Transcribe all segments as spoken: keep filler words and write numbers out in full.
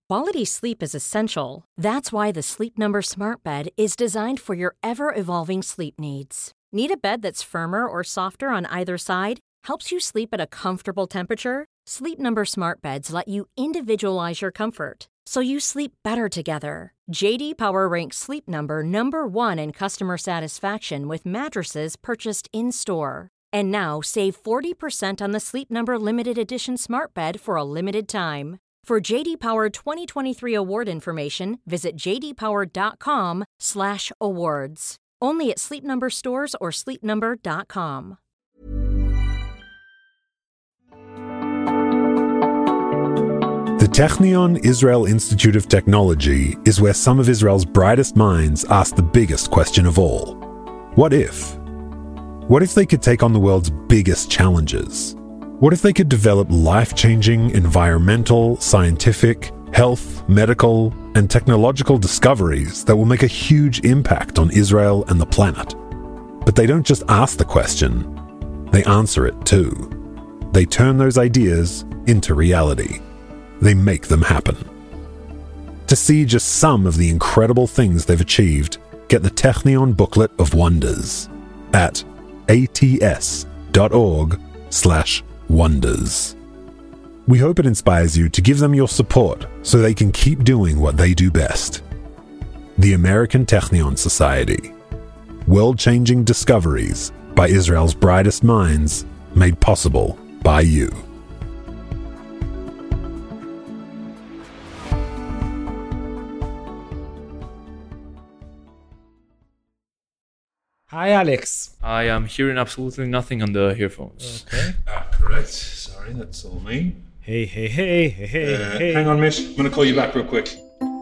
Quality sleep is essential. That's why the Sleep Number Smart Bed is designed for your ever-evolving sleep needs. Need a bed that's firmer or softer on either side? Helps you sleep at a comfortable temperature? Sleep Number Smart Beds let you individualize your comfort, so you sleep better together. J D Power ranks Sleep Number number one in customer satisfaction with mattresses purchased in-store. And now save forty percent on the Sleep Number Limited Edition Smart Bed for a limited time. For J D Power twenty twenty-three award information, visit j d power dot com slash awards. Only at Sleep Number stores or sleep number dot com. The Technion Israel Institute of Technology is where some of Israel's brightest minds ask the biggest question of all. What if? What if they could take on the world's biggest challenges? What if they could develop life-changing environmental, scientific, health, medical, and technological discoveries that will make a huge impact on Israel and the planet? But they don't just ask the question, they answer it too. They turn those ideas into reality. They make them happen. To see just some of the incredible things they've achieved, get the Technion Booklet of Wonders at ats.org slash wonders. We hope it inspires you to give them your support so they can keep doing what they do best. The American Technion Society. World-changing discoveries by Israel's brightest minds, made possible by you. Hi, Alex. I am hearing absolutely nothing on the earphones. Okay. Ah, correct. Sorry, that's all me. Hey, hey, hey, hey, hey, Uh, hey. hang on, miss. I'm going to call you back real quick.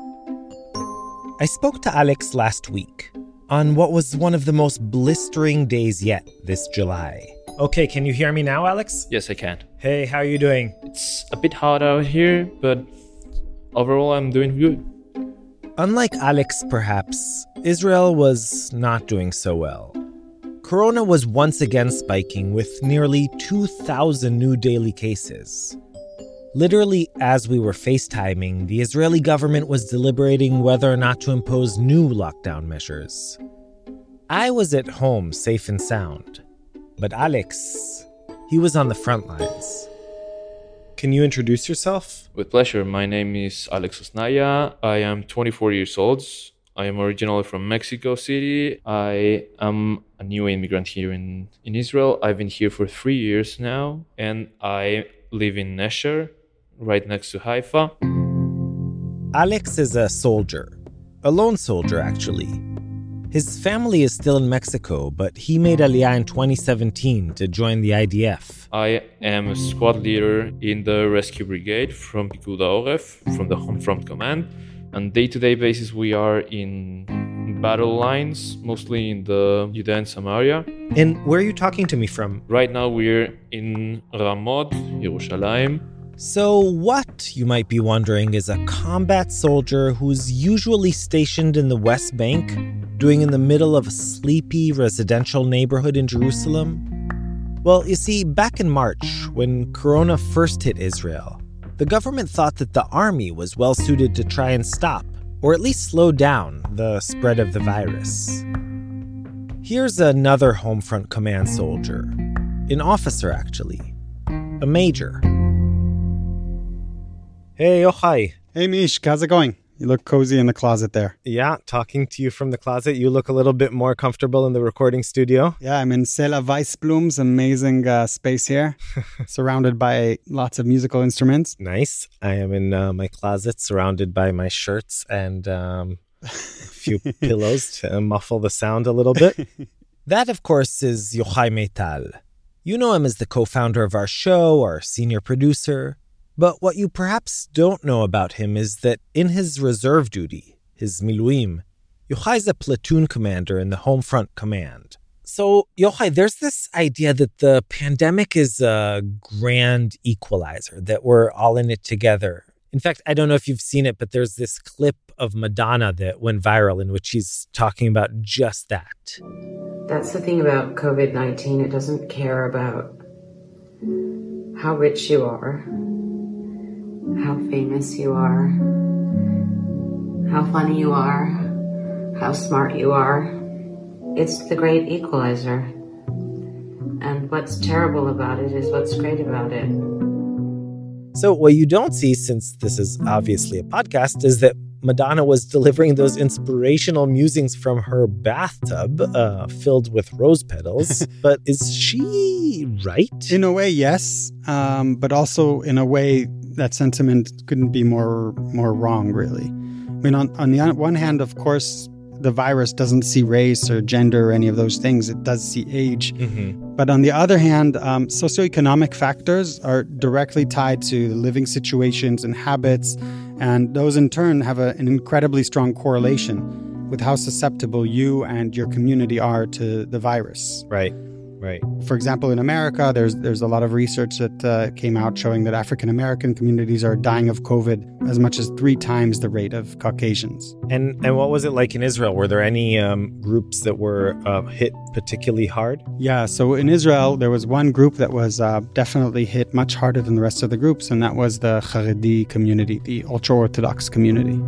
I spoke to Alex last week on what was one of the most blistering days yet this July. Okay, can you hear me now, Alex? Yes, I can. Hey, how are you doing? It's a bit hot out here, but overall I'm doing good. Unlike Alex, perhaps, Israel was not doing so well. Corona was once again spiking with nearly two thousand new daily cases. Literally, as we were FaceTiming, the Israeli government was deliberating whether or not to impose new lockdown measures. I was at home, safe and sound. But Alex, he was on the front lines. Can you introduce yourself? With pleasure. My name is Alex Osnaya. I am twenty-four years old. I am originally from Mexico City. I am a new immigrant here in, in Israel. I've been here for three years now, and I live in Nesher, right next to Haifa. Alex is a soldier. A lone soldier, actually. His family is still in Mexico, but he made Aliyah in twenty seventeen to join the I D F. I am a squad leader in the rescue brigade from Pikuda Oref, from the Home Front Command. On day-to-day basis, we are in battle lines, mostly in the Judea and Samaria. And where are you talking to me from? Right now, we're in Ramot, Yerushalayim. So what, you might be wondering, is a combat soldier who's usually stationed in the West Bank, doing in the middle of a sleepy residential neighborhood in Jerusalem? Well, you see, back in March, when Corona first hit Israel, the government thought that the army was well suited to try and stop, or at least slow down, the spread of the virus. Here's another Homefront Command soldier. An officer, actually. A major. Hey, Yochai. Hey, Mish, how's it going? You look cozy in the closet there. Yeah, talking to you from the closet. You look a little bit more comfortable in the recording studio. Yeah, I'm in Sela Weissblum's amazing uh, space here, surrounded by lots of musical instruments. Nice. I am in uh, my closet, surrounded by my shirts and um, a few pillows to muffle the sound a little bit. That, of course, is Yochai Meital. You know him as the co-founder of our show, our senior producer. But what you perhaps don't know about him is that in his reserve duty, his miluim, Yochai's a platoon commander in the Homefront Command. So, Yochai, there's this idea that the pandemic is a grand equalizer, that we're all in it together. In fact, I don't know if you've seen it, but there's this clip of Madonna that went viral in which she's talking about just that. That's the thing about covid nineteen. It doesn't care about how rich you are, how famous you are, how funny you are, how smart you are. It's the great equalizer. And what's terrible about it is what's great about it. So what you don't see, since this is obviously a podcast, is that Madonna was delivering those inspirational musings from her bathtub uh, filled with rose petals. But is she right? In a way, yes. Um, but also in a way, that sentiment couldn't be more more wrong, really. I mean, on, on the one hand, of course, the virus doesn't see race or gender or any of those things. It does see age. Mm-hmm. But on the other hand, um, socioeconomic factors are directly tied to living situations and habits. And those in turn have a, an incredibly strong correlation with how susceptible you and your community are to the virus. Right, right. For example, in America, there's there's a lot of research that uh, came out showing that African American communities are dying of COVID as much as three times the rate of Caucasians. And and what was it like in Israel? Were there any um, groups that were uh, hit particularly hard? Yeah, so in Israel, there was one group that was uh, definitely hit much harder than the rest of the groups, and that was the Haredi community, the ultra-Orthodox community.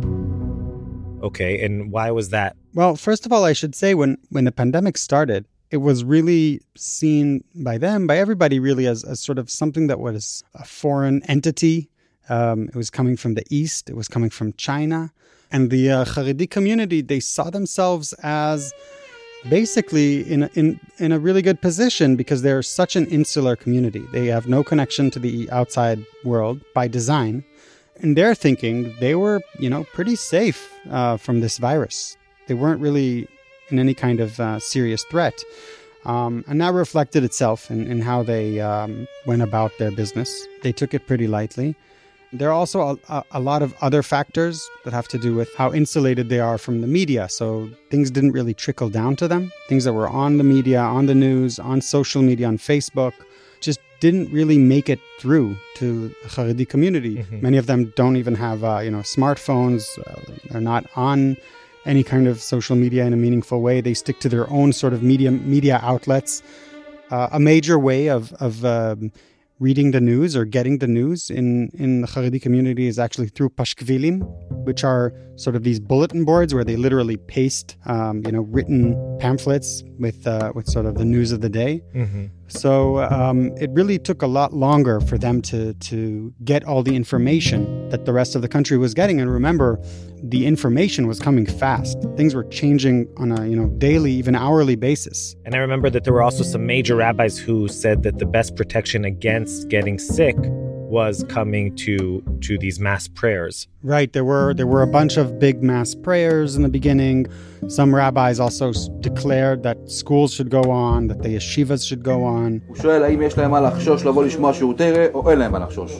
Okay, and why was that? Well, first of all, I should say when, when the pandemic started, it was really seen by them, by everybody really, as, as sort of something that was a foreign entity. Um, it was coming from the East. It was coming from China. And the uh, Haredi community, they saw themselves as basically in a, in, in a really good position because they're such an insular community. They have no connection to the outside world by design. In their thinking, they were, you know, pretty safe uh, from this virus. They weren't really in any kind of uh, serious threat. Um, and that reflected itself in, in how they um, went about their business. They took it pretty lightly. There are also a, a lot of other factors that have to do with how insulated they are from the media. So things didn't really trickle down to them. Things that were on the media, on the news, on social media, on Facebook, just didn't really make it through to the Haredi community. Mm-hmm. Many of them don't even have, uh, you know, smartphones. Uh, they're not on any kind of social media in a meaningful way. They stick to their own sort of media media outlets. Uh, a major way of of um, reading the news or getting the news in, in the Haredi community is actually through pashkvilim, which are sort of these bulletin boards where they literally paste, um, you know, written pamphlets with uh, with sort of the news of the day. Mm-hmm. So um, it really took a lot longer for them to to get all the information that the rest of the country was getting. And remember, the information was coming fast. Things were changing on a, you know, daily, even hourly basis. And I remember that there were also some major rabbis who said that the best protection against getting sick was coming to to these mass prayers. Right. There were there were a bunch of big mass prayers in the beginning. Some rabbis also declared that schools should go on, that the yeshivas should go on. הוא שואל האם יש להם מה לחשוש לבוא לשמוע שיעור תורה, או אין להם מה לחשוש.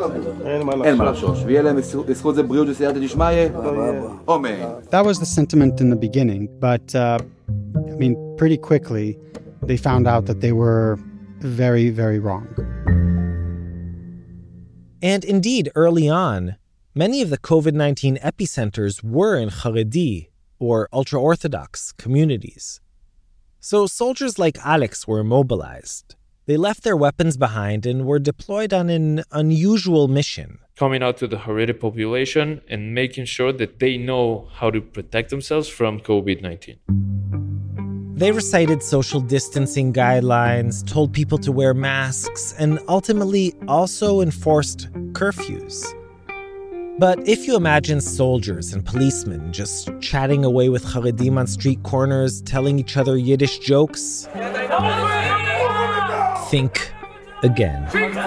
אין מה לחשוש. ויהיה להם בזכות זה בריאות וסייעתא דשמיא. Amen. That was the sentiment in the beginning, but uh, I mean, pretty quickly they found out that they were very, very wrong. And indeed, early on, many of the COVID nineteen epicenters were in Haredi, or ultra-Orthodox, communities. So soldiers like Alex were mobilized. They left their weapons behind and were deployed on an unusual mission. Coming out to the Haredi population and making sure that they know how to protect themselves from COVID nineteen. They recited social distancing guidelines, told people to wear masks, and ultimately also enforced curfews. But if you imagine soldiers and policemen just chatting away with Haredim on street corners, telling each other Yiddish jokes, think again.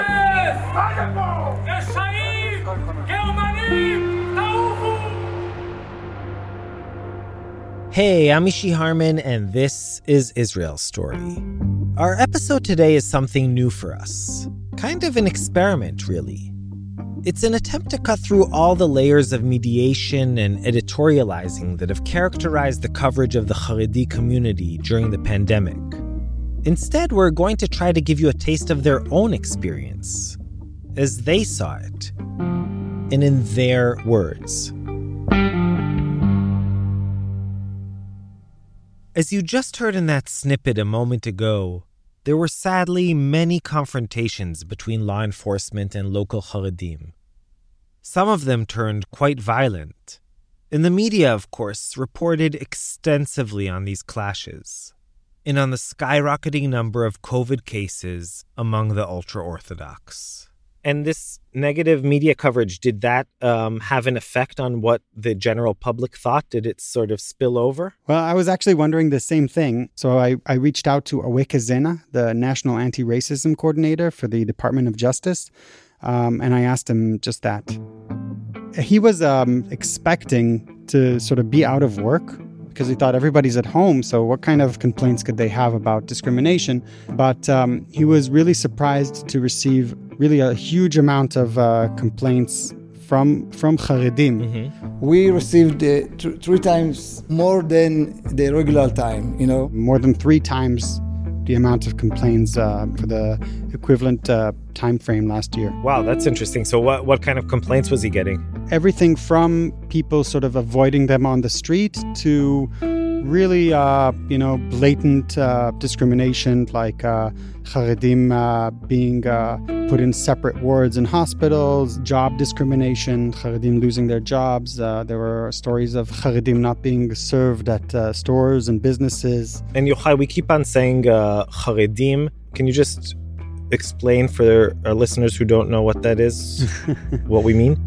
Hey, I'm Mishy Harman, and this is Israel Story. Our episode today is something new for us. Kind of an experiment, really. It's an attempt to cut through all the layers of mediation and editorializing that have characterized the coverage of the Haredi community during the pandemic. Instead, we're going to try to give you a taste of their own experience, as they saw it, and in their words. As you just heard in that snippet a moment ago, there were sadly many confrontations between law enforcement and local Haredim. Some of them turned quite violent. And the media, of course, reported extensively on these clashes and on the skyrocketing number of COVID cases among the ultra-Orthodox. And this negative media coverage, did that um, have an effect on what the general public thought? Did it sort of spill over? Well, I was actually wondering the same thing. So I, I reached out to Awek Zena, the National Anti-Racism Coordinator for the Department of Justice, um, and I asked him just that. He was um, expecting to sort of be out of work because he thought everybody's at home, so what kind of complaints could they have about discrimination? But um, he was really surprised to receive really a huge amount of uh, complaints from from Haredim. Mm-hmm. We received uh, th- three times more than the regular time, you know. More than three times the amount of complaints uh, for the equivalent uh, time frame last year. Wow, that's interesting. So what, what kind of complaints was he getting? Everything from people sort of avoiding them on the street to really, uh, you know, blatant uh, discrimination, like uh, Haredim uh, being uh, put in separate wards in hospitals, job discrimination, Haredim losing their jobs. Uh, there were stories of Haredim not being served at uh, stores and businesses. And Yochai, we keep on saying uh, Haredim. Can you just explain for our listeners who don't know what that is, what we mean?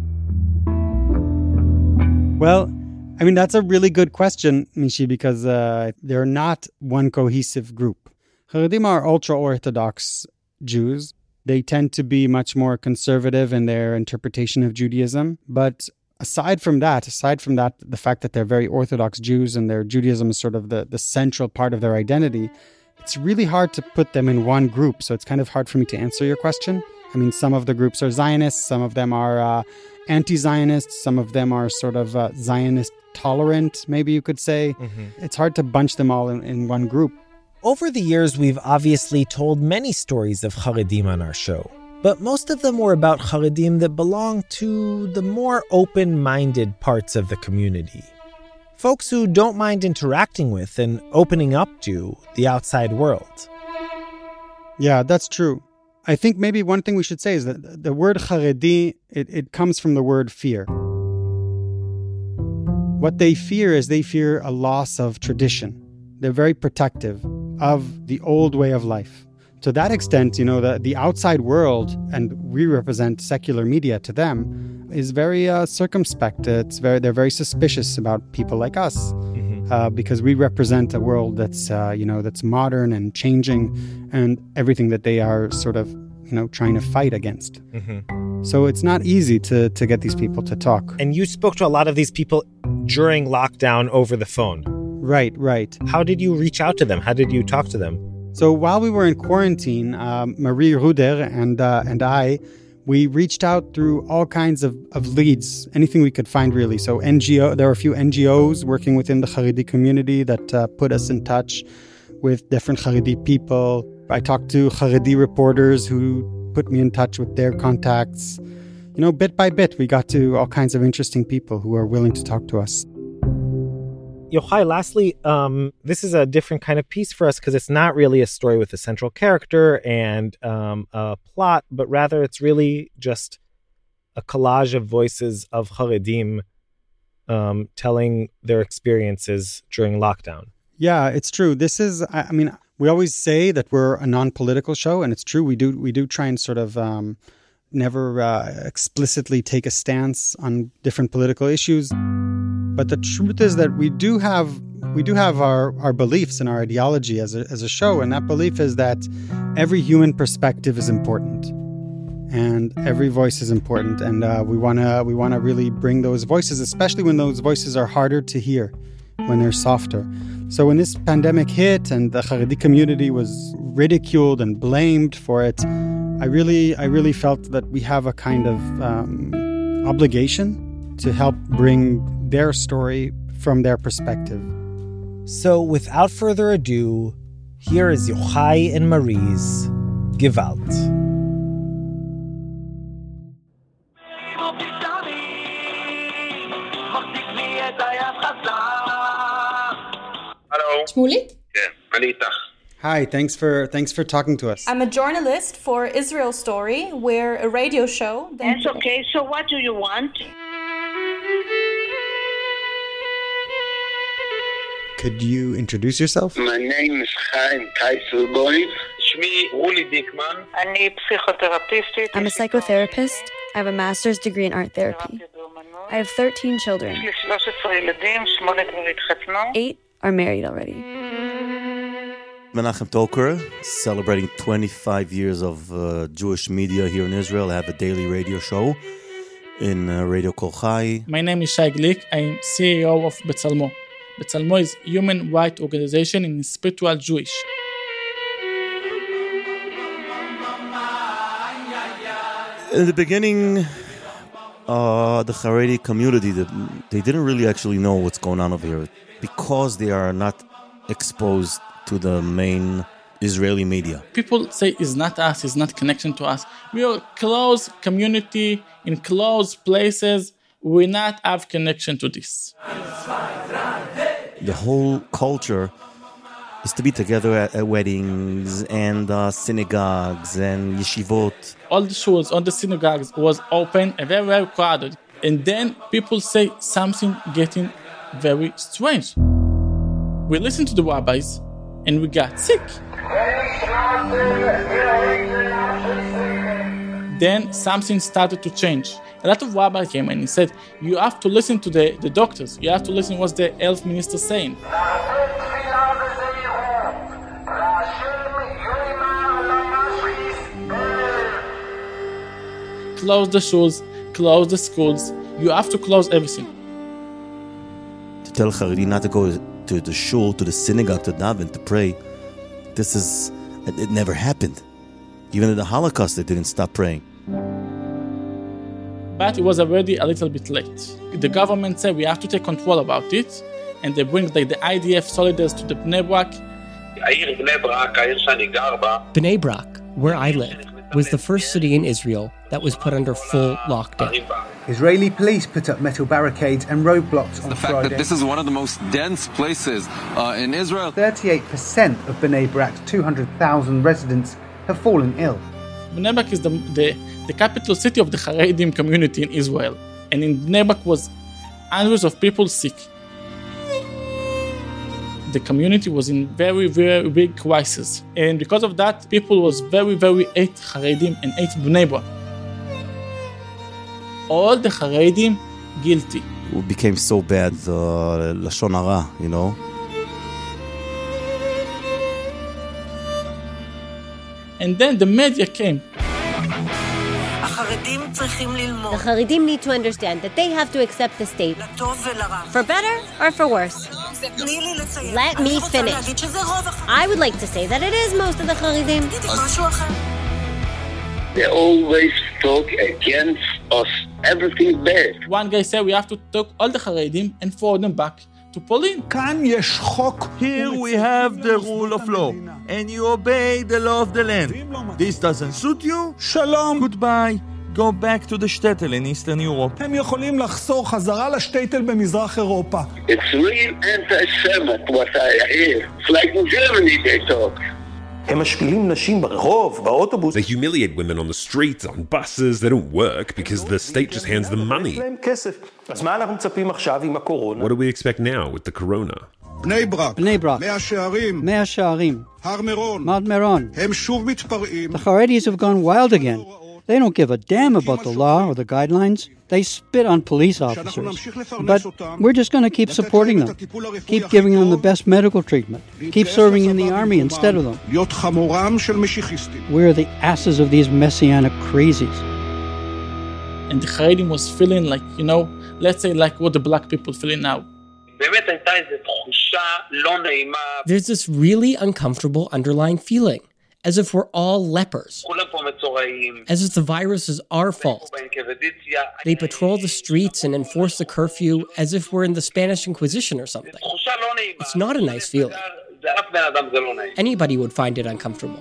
Well, I mean, that's a really good question, Mishi, because uh, they're not one cohesive group. Haredim are ultra-Orthodox Jews. They tend to be much more conservative in their interpretation of Judaism. But aside from that, aside from that, the fact that they're very Orthodox Jews and their Judaism is sort of the, the central part of their identity, it's really hard to put them in one group. So it's kind of hard for me to answer your question. I mean, some of the groups are Zionists, some of them are uh, anti-Zionists, some of them are sort of uh, Zionist tolerant, maybe you could say. Mm-hmm. It's hard to bunch them all in, in one group. Over the years, we've obviously told many stories of Haredim on our show, but most of them were about Haredim that belong to the more open-minded parts of the community. Folks who don't mind interacting with and opening up to the outside world. Yeah, that's true. I think maybe one thing we should say is that the word Haredi, it, it comes from the word fear. What they fear is they fear a loss of tradition. They're very protective of the old way of life. To that extent, you know, the, the outside world, and we represent secular media to them, is very uh, circumspect. It's very, they're very suspicious about people like us. Mm-hmm. Uh, because we represent a world that's, uh, you know, that's modern and changing, and everything that they are sort of, you know, trying to fight against. Mm-hmm. So it's not easy to to get these people to talk. And you spoke to a lot of these people during lockdown over the phone. Right, right. How did you reach out to them? How did you talk to them? So while we were in quarantine, um, Marie Ruder and uh, and I, we reached out through all kinds of, of leads, anything we could find really. So N G O, there are a few N G Os working within the Haredi community that uh, put us in touch with different Haredi people. I talked to Haredi reporters who put me in touch with their contacts. You know, bit by bit, we got to all kinds of interesting people who are willing to talk to us. Yochai, lastly, um, this is a different kind of piece for us because it's not really a story with a central character and um, a plot, but rather it's really just a collage of voices of Haredim um, telling their experiences during lockdown. Yeah, it's true. This is, I, I mean, we always say that we're a non-political show, and it's true. We do we do try and sort of um, never uh, explicitly take a stance on different political issues. But the truth is that we do have we do have our, our beliefs and our ideology as a as a show, and that belief is that every human perspective is important, and every voice is important, and uh, we wanna we wanna really bring those voices, especially when those voices are harder to hear, when they're softer. So when this pandemic hit and the Haredi community was ridiculed and blamed for it, I really I really felt that we have a kind of um, obligation to help bring their story from their perspective. So without further ado, here is Yochai and Marie's Gewalt. Hello. Shmulik? Yeah, אני איתך. Hi, thanks for thanks for talking to us. I'm a journalist for Israel Story. We're a radio show. That's okay. So what do you want? Could you introduce yourself? My name is Chaim Kaiselboim. שמי רולי דיקמן. אני פסיכותרפיסטית. I'm a psychotherapist. I have a master's degree in art therapy. I have thirteen children. יש לי שלושה עשר ילדים, שמונה כבר התחתנו. Eight are married already. Menachem Toker, celebrating twenty-five years of uh, Jewish media here in Israel. I have a daily radio show in uh, Radio Kol Chai. My name is Shai Glick. I am C E O of Betzalmo. Betzalmo is a human rights organization in spiritual Jewish. In the beginning, uh, the Haredi community, the, they didn't really actually know what's going on over here because they are not exposed to the main Israeli media. People say it's not us, it's not connection to us. We are close community in close places. We not have connection to this. The whole culture is to be together at, at weddings and uh, synagogues and yeshivot. All the shuls, all the synagogues was open and very, very crowded. And then people say something getting very strange. We listened to the rabbis and we got sick. Then something started to change. A lot of rabbis came and he said, you have to listen to the, the doctors. You have to listen to what the health minister is saying. Close the schools, close the schools. You have to close everything. To tell Haredi not to go to the shul, to the synagogue, to daven, to pray, this is, it, it never happened. Even in the Holocaust, they didn't stop praying. But it was already a little bit late. The government said we have to take control about it, and they bring like the I D F soldiers to the Bnei Brak. Bnei Brak, where I live, was the first city in Israel that was put under full lockdown. Israeli police put up metal barricades and roadblocks on the fact Friday. That this is one of the most dense places uh, in Israel. thirty-eight percent of Bnei Brak's two hundred thousand residents have fallen ill. Bnei Brak is the, the, the capital city of the Haredim community in Israel. And in Bnei Brak was hundreds of people sick. The community was in very, very big crisis. And because of that, people was very, very hate Haredim and hate Bnei Brak. All the Haredim guilty. It became so bad, the uh, Lashon Hara, you know. And then the media came. The Haredim need to understand that they have to accept the state, for better or for worse. Let me finish. I would like to say that it is most of the Haredim. They always talk against us. Everything bad. One guy said we have to take all the Haredim and forward them back to Poland. Here we have the rule of law, and you obey the law of the land. This doesn't suit you? Shalom. Goodbye. Go back to the shtetl in Eastern Europe. הם יכולים לחזור חזרה לשטייטל במזרח אירופה. It's real anti-Semitic what I hear. It's like in Germany they talk. הם משפילים נשים ברחוב, באוטובוס. They humiliate women on the streets, on buses. They don't work because the state just hands them money. אז מה אנחנו מצפים עכשיו עם הקורונה? What do we expect now with the corona? בני ברק, בני ברק, מאה שערים, מאה שערים, הר מירון, Mount Meron. הם שוב מתפרעים. The Haredis have gone wild again. They don't give a damn about the law or the guidelines. They spit on police officers. But we're just going to keep supporting them. Keep giving them the best medical treatment. Keep serving in the army instead of them. We're the asses of these messianic crazies. And the Haredim was feeling like, you know, let's say like what the black people feeling now. There's this really uncomfortable underlying feeling, as if we're all lepers, as if the virus is our fault. They patrol the streets and enforce the curfew as if we're in the Spanish Inquisition or something. It's not a nice feeling. Anybody would find it uncomfortable.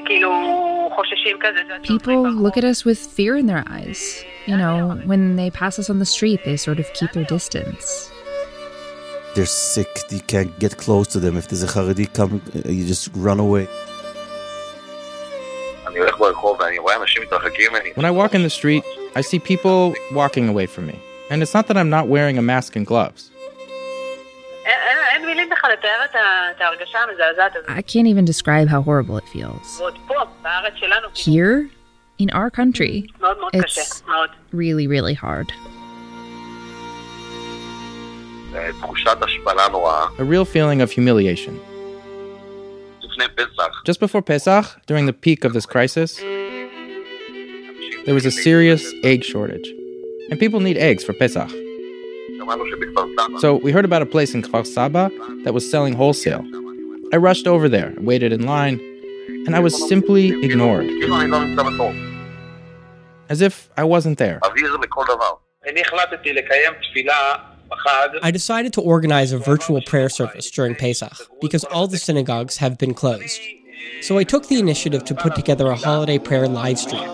People look at us with fear in their eyes. You know, when they pass us on the street, they sort of keep their distance. They're sick. You can't get close to them. If there's a Haredi come, you just run away. When I walk in the street, I see people walking away from me. And it's not that I'm not wearing a mask and gloves. I can't even describe how horrible it feels. Here, in our country, it's really, really hard. A real feeling of humiliation. Just before Pesach, during the peak of this crisis, there was a serious egg shortage. And people need eggs for Pesach. So we heard about a place in Kfar Saba that was selling wholesale. I rushed over there, waited in line, and I was simply ignored. As if I wasn't there. I decided to organize a virtual prayer service during Pesach because all the synagogues have been closed. So I took the initiative to put together a holiday prayer live stream.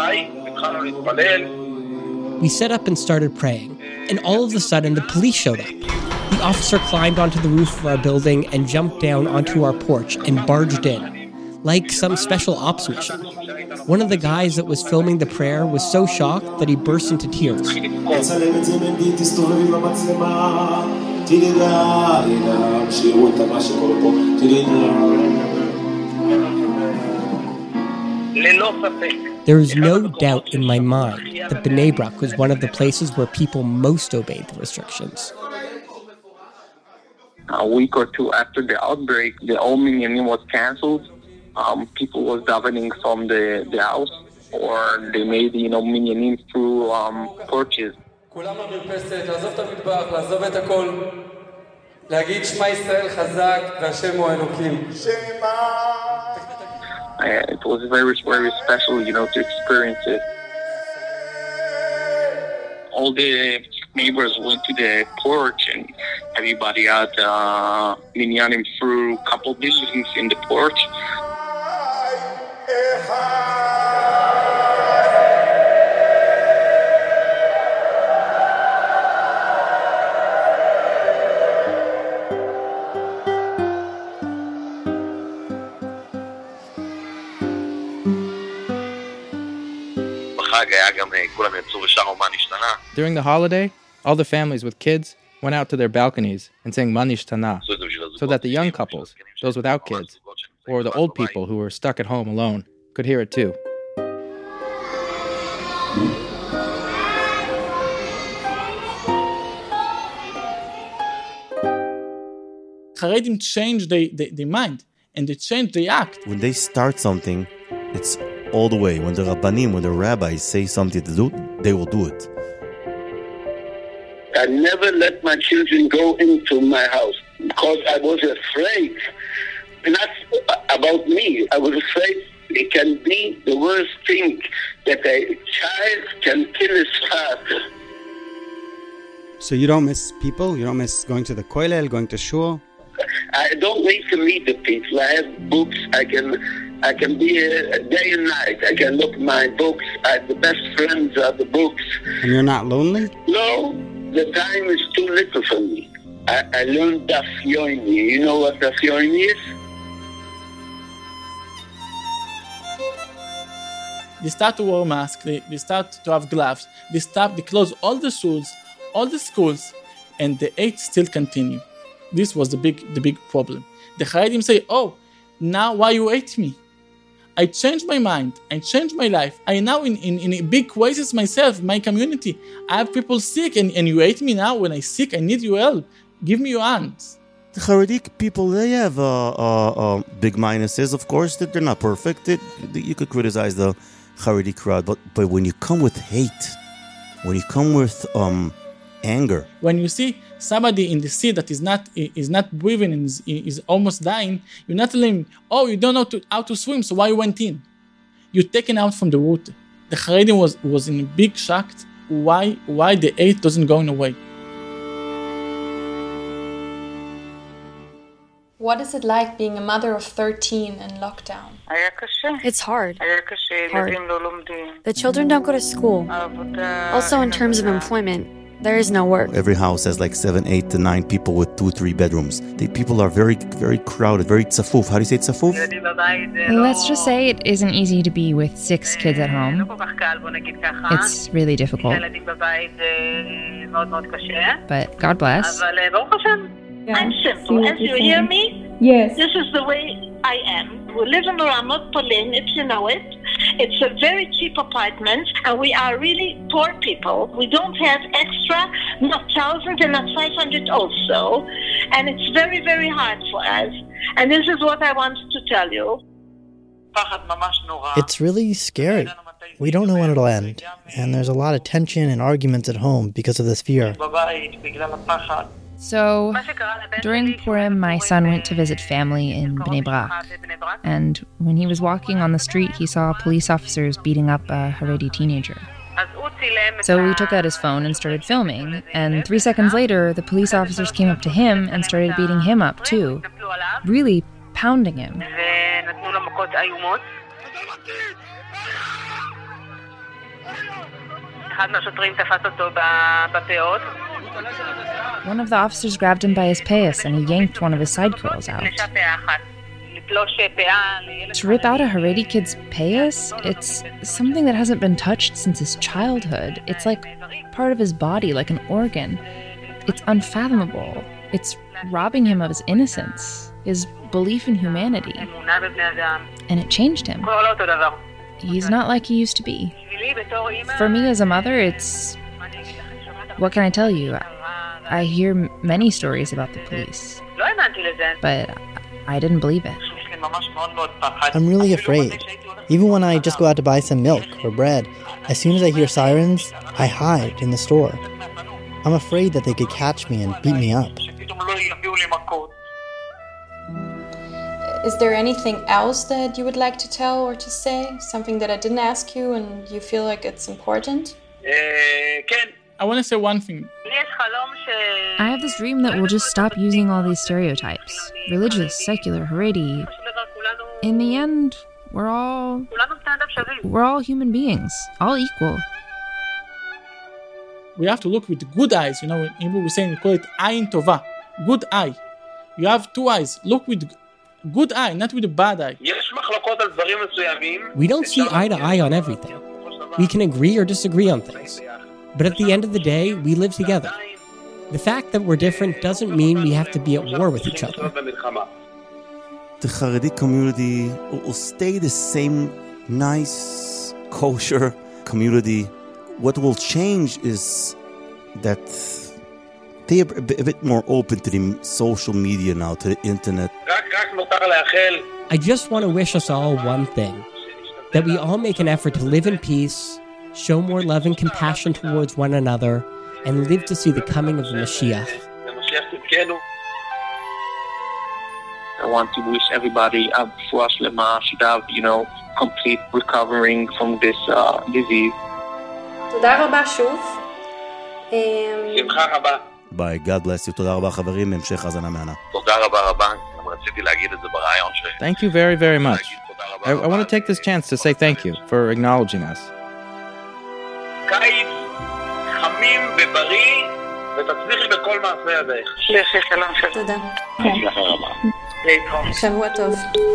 We set up and started praying, and all of a sudden the police showed up. The officer climbed onto the roof of our building and jumped down onto our porch and barged in, like some special ops mission. One of the guys that was filming the prayer was so shocked that he burst into tears. There is no doubt in my mind that Bnei Brak was one of the places where people most obeyed the restrictions. A week or two after the outbreak, the old minyanim was canceled. Um, people was davening from the, the house, or they made, you know, minyanim through um, porches. Uh, it was very, very special, you know, to experience it. All the neighbors went to the porch, and everybody had uh, minyanim through a couple buildings in the porch. During the holiday, all the families with kids went out to their balconies and sang Ma Nishtana, so that the young couples, those without kids, or the old people who were stuck at home alone, could hear it too. Haredim change their they, they mind, and they change the act. When they start something, it's all the way. When the rabbanim, when the rabbis say something to do, they will do it. I never let my children go into my house because I was afraid. Not about me. I was afraid it can be the worst thing that a child can kill his father. So you don't miss people? You don't miss going to the koilel, going to shul? I don't need to meet the people. I have books. I can I can be here day and night. I can look at my books. I, the best friends are the books. And you're not lonely? No, the time is too little for me. I, I learned Daf Yomi. You know what Daf Yomi is? They start to wear masks, they, they start to have gloves, they start, they close all the schools, all the schools, and the hate still continue. This was the big the big problem. The Haredim say, oh, now why you hate me? I changed my mind, I changed my life. I now in, in, in a big crisis myself, my community. I have people sick, and, and you hate me now when I'm sick, I need your help. Give me your hands. The Haredi people, they have uh, uh, uh, big minuses, of course, that they're not perfect. It, you could criticize the Haredi crowd, but, but when you come with hate, when you come with um, anger. When you see somebody in the sea that is not is not breathing and is, is almost dying, you're not telling him, oh, you don't know to, how to swim, so why you went in? You're taken out from the water. The Haredim was, was in a big shock why, why the hate doesn't go away. What is it like being a mother of thirteen in lockdown? It's hard. Hard. The children don't go to school. Also, in terms of employment, there is no work. Every house has like seven, eight to nine people with two, three bedrooms. The people are very, very crowded, very tzafuf. How do you say tzafuf? Let's just say it isn't easy to be with six kids at home. It's really difficult. But God bless. I'm simple. As you hear me, yes. This is the way I am. We live in Ramot Polin, if you know it. It's a very cheap apartment, and we are really poor people. We don't have extra, not thousand and not five hundred also. And it's very, very hard for us. And this is what I wanted to tell you. It's really scary. We don't know when it'll end, and there's a lot of tension and arguments at home because of this fear. So, during Purim, my son went to visit family in Bnei Brak, and when he was walking on the street, he saw police officers beating up a Haredi teenager. So he took out his phone and started filming, and three seconds later, the police officers came up to him and started beating him up too, really pounding him. One of the officers grabbed him by his payas and he yanked one of his side curls out. To rip out a Haredi kid's payas, it's something that hasn't been touched since his childhood. It's like part of his body, like an organ. It's unfathomable. It's robbing him of his innocence, his belief in humanity. And it changed him. He's not like he used to be. For me as a mother, it's... What can I tell you? I hear many stories about the police, but I didn't believe it. I'm really afraid. Even when I just go out to buy some milk or bread, as soon as I hear sirens, I hide in the store. I'm afraid that they could catch me and beat me up. Is there anything else that you would like to tell or to say? Something that I didn't ask you and you feel like it's important? I want to say one thing. I have this dream that we'll just stop using all these stereotypes. Religious, secular, Haredi. In the end, we're all... We're all human beings. All equal. We have to look with good eyes. You know, in Hebrew we say, we call it ayin tova. Good eye. You have two eyes. Look with good eye, not with a bad eye. We don't see eye to eye on everything. We can agree or disagree on things. But at the end of the day, we live together. The fact that we're different doesn't mean we have to be at war with each other. The Haredi community will stay the same nice, kosher community. What will change is that they are a bit more open to the social media now, to the internet. I just want to wish us all one thing, that we all make an effort to live in peace, show more love and compassion towards one another, and live to see the coming of the Mashiach. I want to wish everybody a refuah shlema, should have, you know, complete recovering from this uh, disease. תודה רבה שוב. שמחה רבה. ביי, God bless you. תודה רבה חברים, המשך האזנה מהנה. תודה רבה רבה. רציתי להגיד את זה ברעיון ש... Thank you very, very much. I, I want to take this chance to say thank you for acknowledging us. קיץ חמים ובריא, ותצליחי בכל מעשה ידייך. לכי שלום שלום. תודה. הצלחה רבה. שבוע טוב.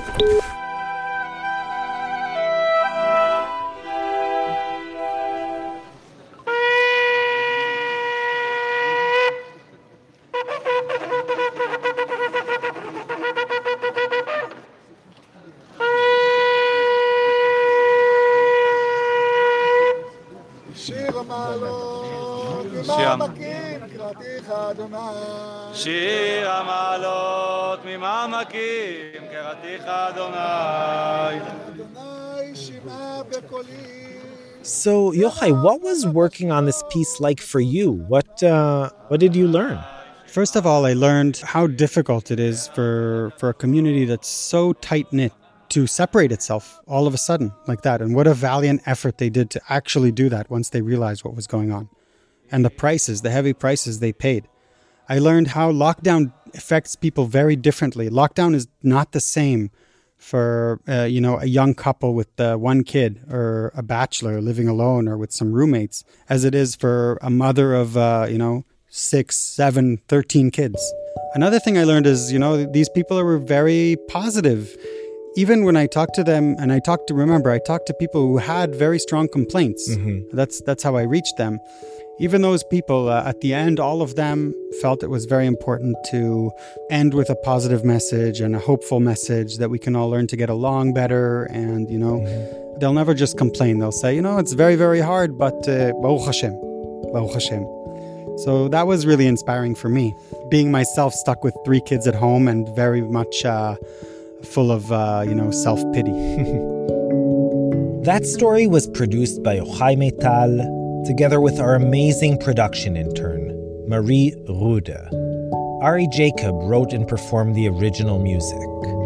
שיר המעלות ממעמקים קראתיך אדוני אדוני שמע בקולי. So, Yochai, what was working on this piece like for you? What uh, what did you learn? First of all, I learned how difficult it is for, for a community that's so tight-knit to separate itself all of a sudden like that. And what a valiant effort they did to actually do that once they realized what was going on. And the prices, the heavy prices they paid. I learned how lockdown affects people very differently. Lockdown is not the same for, uh, you know, a young couple with uh, one kid or a bachelor living alone or with some roommates as it is for a mother of, uh, you know, six, seven, thirteen kids. Another thing I learned is, you know, these people are very positive. Even when I talk to them, and I talked to, remember, I talked to people who had very strong complaints. Mm-hmm. That's that's how I reached them. Even those people, uh, at the end, all of them felt it was very important to end with a positive message and a hopeful message that we can all learn to get along better. And, you know, mm-hmm. they'll never just complain. They'll say, you know, it's very, very hard, but uh, Baruch Hashem, Baruch Hashem. So that was really inspiring for me, being myself stuck with three kids at home and very much uh, full of, uh, you know, self-pity. That story was produced by Yochai Maital, together with our amazing production intern, Marie Rude. Ari Jacob wrote and performed the original music.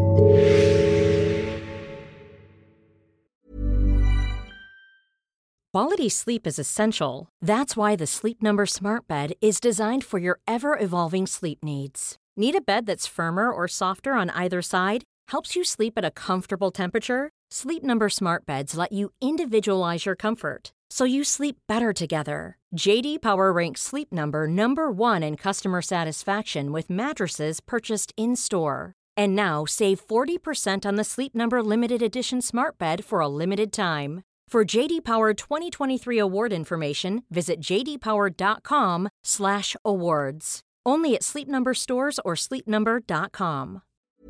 Quality sleep is essential. That's why the Sleep Number Smart Bed is designed for your ever-evolving sleep needs. Need a bed that's firmer or softer on either side? Helps you sleep at a comfortable temperature? Sleep Number Smart Beds let you individualize your comfort, so you sleep better together. J D Power ranks Sleep Number number one in customer satisfaction with mattresses purchased in-store. And now save forty percent on the Sleep Number Limited Edition Smart Bed for a limited time. For J D Power twenty twenty-three award information, visit jdpower.com slash awards. Only at Sleep Number stores or sleep number dot com.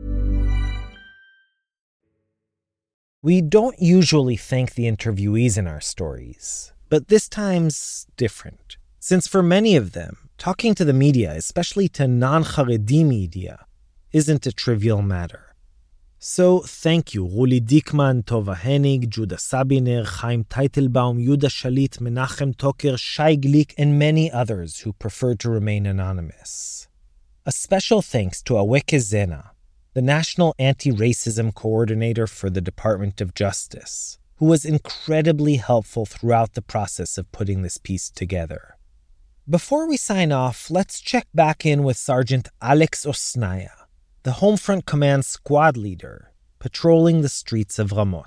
We don't usually thank the interviewees in our stories, but this time's different. Since for many of them, talking to the media, especially to non-Haredi media, isn't a trivial matter. So thank you, Ruli Dickman, Tova Hennig, Judah Sabiner, Chaim Teitelbaum, Yuda Shalit, Menachem Toker, Shai Glik, and many others who preferred to remain anonymous. A special thanks to Aweke Zena, the National Anti-Racism Coordinator for the Department of Justice, who was incredibly helpful throughout the process of putting this piece together. Before we sign off, let's check back in with Sergeant Alex Osnaya, the Homefront Command squad leader, patrolling the streets of Ramot.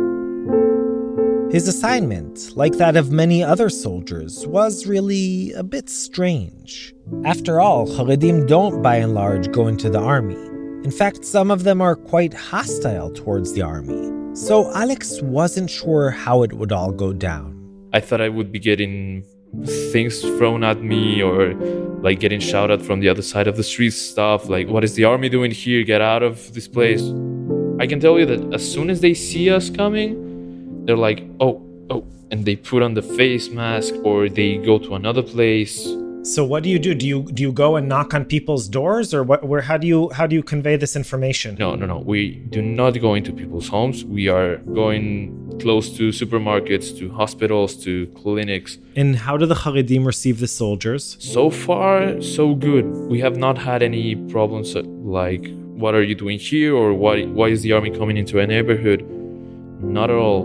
His assignment, like that of many other soldiers, was really a bit strange. After all, Haredim don't by and large go into the army. In fact, some of them are quite hostile towards the army. So Alex wasn't sure how it would all go down. I thought I would be getting things thrown at me or like getting shouted from the other side of the street stuff, like, what is the army doing here? Get out of this place. I can tell you that as soon as they see us coming, they're like, oh, oh, and they put on the face mask or they go to another place. So what do you do? Do you do you go and knock on people's doors, or what? Where? How do you how do you convey this information? No, no, no. We do not go into people's homes. We are going close to supermarkets, to hospitals, to clinics. And how do the Haredim receive the soldiers? So far, so good. We have not had any problems like, what are you doing here, or why why is the army coming into a neighborhood? Not at all.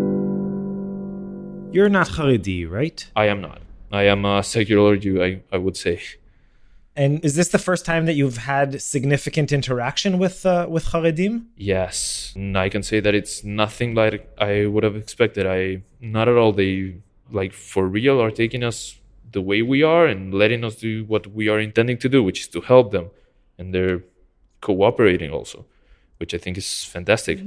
You're not Haredi, right? I am not. I am a secular Jew, I, I would say. And is this the first time that you've had significant interaction with uh, with Haredim? Yes. And I can say that it's nothing like I would have expected. I not at all. They, like, for real, are taking us the way we are and letting us do what we are intending to do, which is to help them. And they're cooperating also, which I think is fantastic.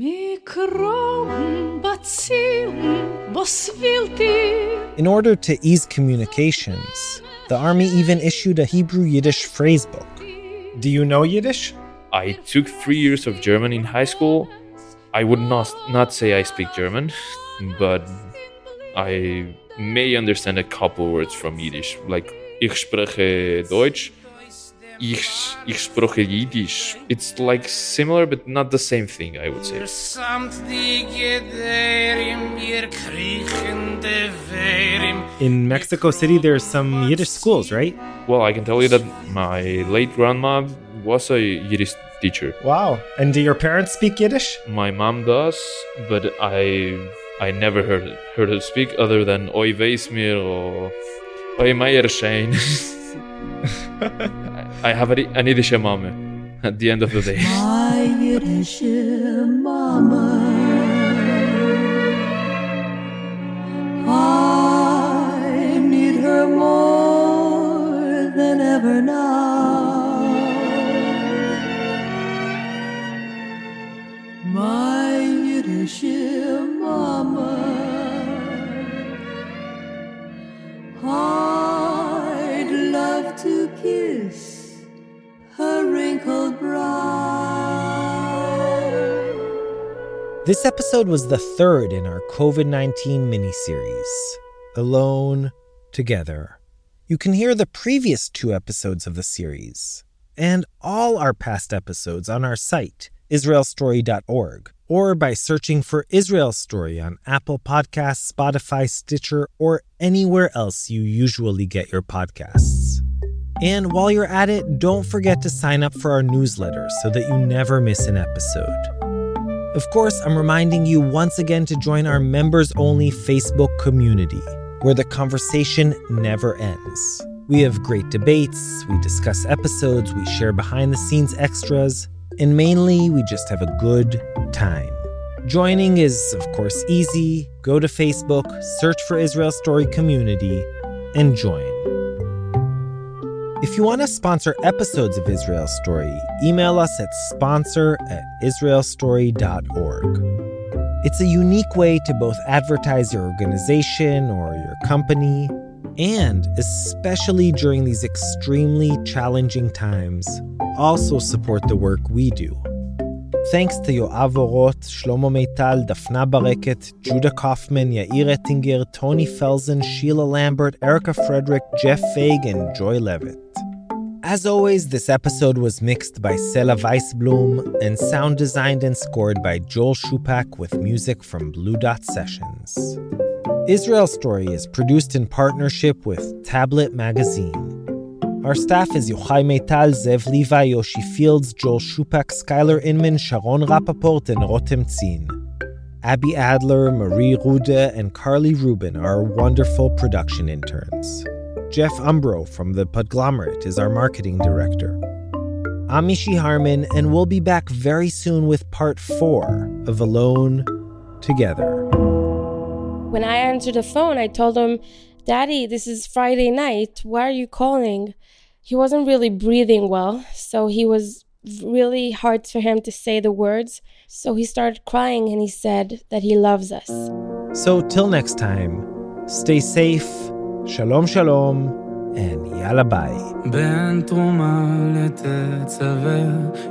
In order to ease communications, the army even issued a Hebrew-Yiddish phrase book. Do you know Yiddish? I took three years of German in high school. I would not, not say I speak German, but I may understand a couple words from Yiddish, like Ich spreche Deutsch, Ich, ich spreche Yiddish. It's like similar, but not the same thing, I would say. In Mexico City, there's some Yiddish schools, right? Well, I can tell you that my late grandma was a Yiddish teacher. Wow. And do your parents speak Yiddish? My mom does, but I I never heard, heard her speak other than Oy weiß mir or Oy meier schein. I have a, an Yiddish mama at the end of the day. My Yiddish mama, I need her more than ever now. My Yiddish mama, I This episode was the third in our covid nineteen miniseries, Alone Together. You can hear the previous two episodes of the series and all our past episodes on our site, israel story dot org, or by searching for Israel Story on Apple Podcasts, Spotify, Stitcher, or anywhere else you usually get your podcasts. And while you're at it, don't forget to sign up for our newsletter so that you never miss an episode. Of course, I'm reminding you once again to join our members-only Facebook community, where the conversation never ends. We have great debates, we discuss episodes, we share behind-the-scenes extras, and mainly, we just have a good time. Joining is, of course, easy. Go to Facebook, search for Israel Story Community, and join. If you want to sponsor episodes of Israel Story, email us at sponsor at israel story dot org. It's a unique way to both advertise your organization or your company, and especially during these extremely challenging times, also support the work we do. Thanks to Yoav Orot, Shlomo Meital, Dafna Bareket, Judah Kaufman, Yair Ettinger, Tony Felsen, Sheila Lambert, Erica Frederick, Jeff Feig, and Joy Levitt. As always, this episode was mixed by Sela Weisblum and sound designed and scored by Joel Shupak with music from Blue Dot Sessions. Israel Story is produced in partnership with Tablet Magazine. Our staff is Yochai Meital, Zev Levi, Yoshi Fields, Joel Shupak, Skylar Inman, Sharon Rappaport, and Rotem Tzin. Abby Adler, Marie Rude, and Carly Rubin are our wonderful production interns. Jeff Umbro from The Podglomerate is our marketing director. I'm Mishi Harman, and we'll be back very soon with part four of Alone Together. When I answered the phone, I told him, "Daddy, this is Friday night. Why are you calling?" He wasn't really breathing well, so he was really hard for him to say the words. So he started crying and he said that he loves us. So till next time, stay safe, shalom shalom, and yalla bye. בין תרומה לתצווה,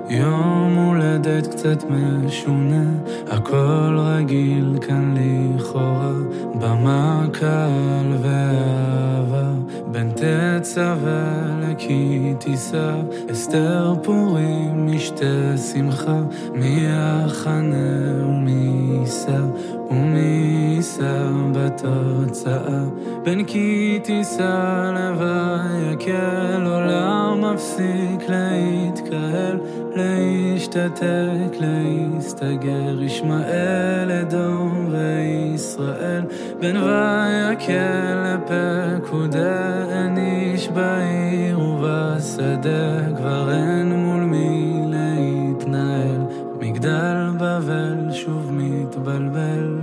יום הולדת קצת משונה, הכל רגיל כאן לכאורה, במה קל ואהבה, בין תצווה לכי תישא, אסתר פורים משתה שמחה, מי יחנה ומי יישא, ומי יישא בתוצאה, בין כי תישא לבי יקל, עולם מפסיק להתקהל, להשתתק, להסתגר, ישמעאל, אדום וישראל, בין ויקל לפקודה, אין איש בעיר ובשדה, כבר אין מול מי להתנהל, מגדל בבל שוב מתבלבל.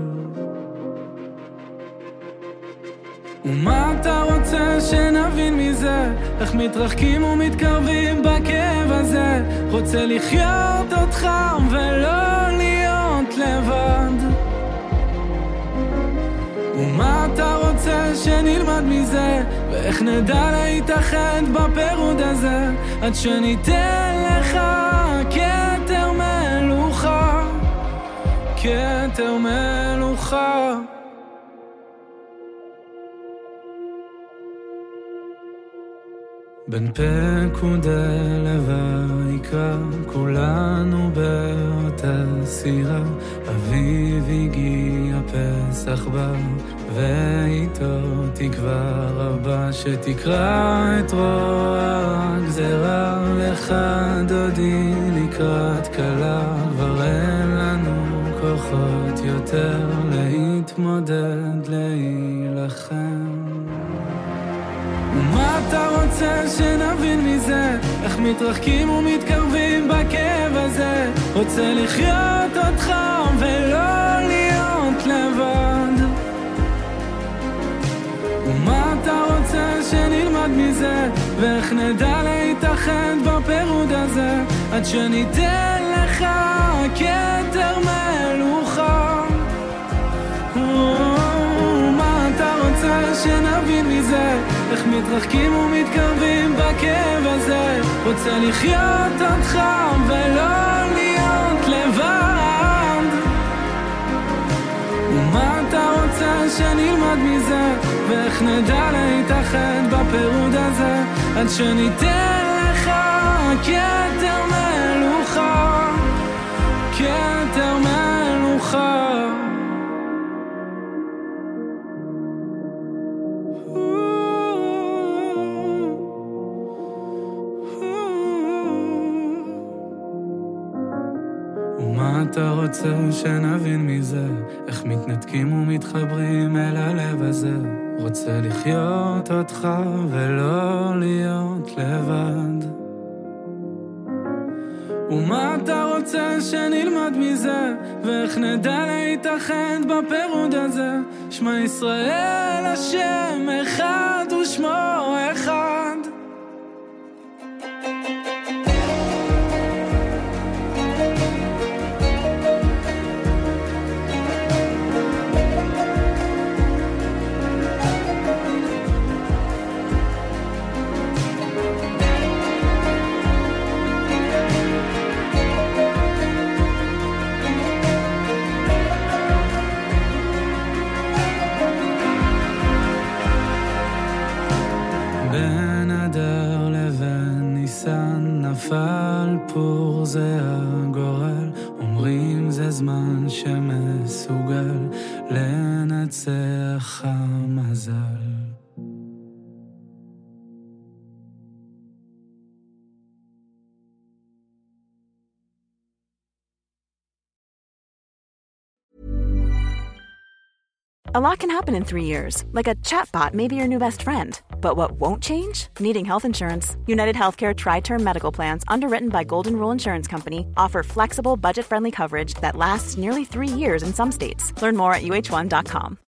ומה אתה רוצה שנבין מזה? איך מתרחקים ומתקרבים בכאב הזה? רוצה לחיות אותך ולא להיות לבד. ומה אתה רוצה שנלמד מזה? ואיך נדע להתאחד בפירוד הזה? עד שניתן לך כתר מלוכה, כתר מלוכה. בין פקודה לויקרא, כולנו באותה סירה, אביב הגיע פסח בא, ואיתו תקווה רבה, שתקרא את רוע הגזרה, לך דודי לקראת קלה, כבר אין לנו כוחות יותר להתמודד, להילחם. ומה אתה רוצה שנבין מזה? איך מתרחקים ומתקרבים בכאב הזה? רוצה לחיות אותך ולא להיות לבד. ומה אתה רוצה שנלמד מזה? ואיך נדע להתאחד בפירוד הזה? עד שניתן לך כתר מלוכה. ומה אתה רוצה שנבין מזה? איך מתרחקים ומתקרבים בכאב הזה? רוצה לחיות אותך ולא להיות לבד. שנלמד מזה, ואיך נדע להתאחד בפירוד הזה, עד שניתן לך כתר מלוכה, כתר מלוכה. ומה אתה רוצה שנבין מזה, איך מתנתקים ומתחברים אל הלב הזה, רוצה לחיות אותך ולא להיות לבד. ומה אתה רוצה שנלמד מזה, ואיך נדע להתאחד בפירוד הזה, שמע ישראל השם אחד ושמו אחד. נפל פור זה הגורל, אומרים זה זמן שמסוגל לנצח המזל. A lot can happen in three years, like a chatbot may be your new best friend. But what won't change? Needing health insurance. United Healthcare Tri-Term Medical Plans, underwritten by Golden Rule Insurance Company, offer flexible, budget-friendly coverage that lasts nearly three years in some states. Learn more at U H one dot com.